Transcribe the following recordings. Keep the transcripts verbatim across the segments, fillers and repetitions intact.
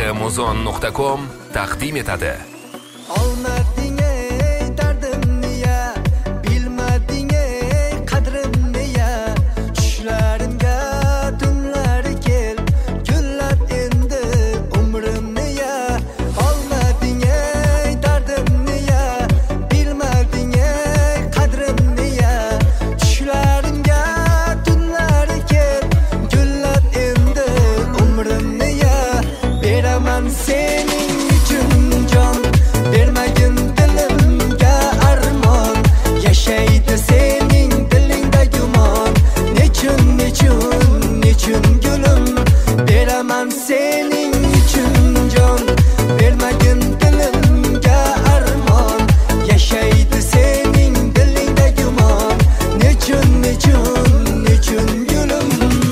muzon nuqta com taqdim etadi. Olmading ey dardimni ya, bilmading ey qadrimni ya. Tushlarimga tunlari kel, gullat endi umrimni ya. Olmading ey dardimni ya, bilmading ey qadrimni ya. Tushlarimga tunlari kel, gullat endi umrimni ya. Beraman sening uchun jon, bermagin dilimga armon. Yashaydi sening dilingda gumon. Nechun, nechun, nechun gulim. Beraman sening uchun jon, bermagin dilimga armon. Yashaydi sening dilingda gumon. Nechun, nechun, nechun gulim.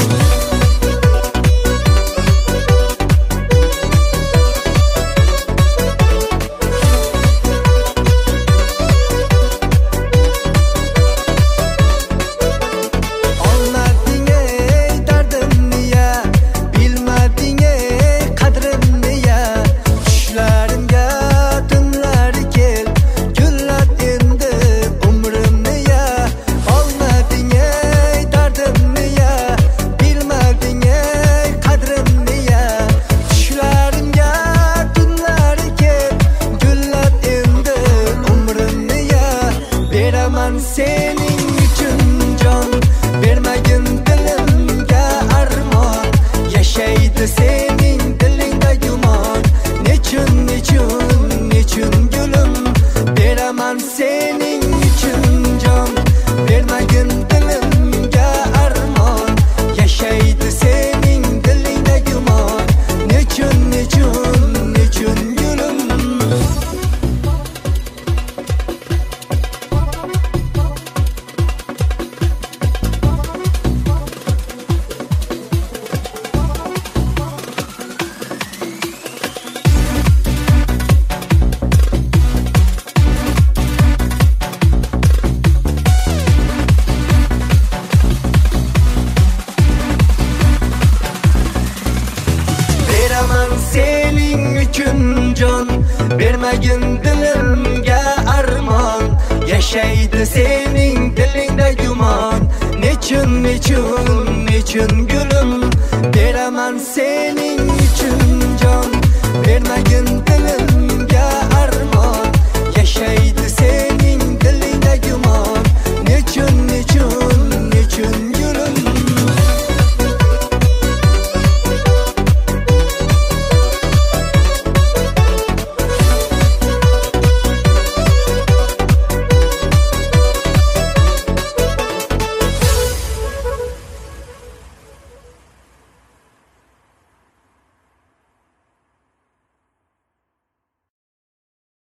Olmading ey dardimni ya, bilmading ey qadrimni ya. Tushlarimga tunlari kel, gullat endi umrimni ya. Olmading ey dardimni ya, bilmading ey qadrimni ya. Tushlarimga tunlari kel, gullat endi umrimni ya. Beraman sening uchun jon, bermagin dilimga armon. Yashaydi sening dilingda gumon. Nechun, nechun, nechun gulim. Beraman sening uchun jon, bermagin dilimga armon. Yashaydi sening dilingda gumon. Nechun, nechun, nechun gulim. Beraman sening uchun jon, bermagin dilimga armon. Yashaydi sening dilingda gumon. Nechun, nechun, nechun gulim. Beraman sening uchun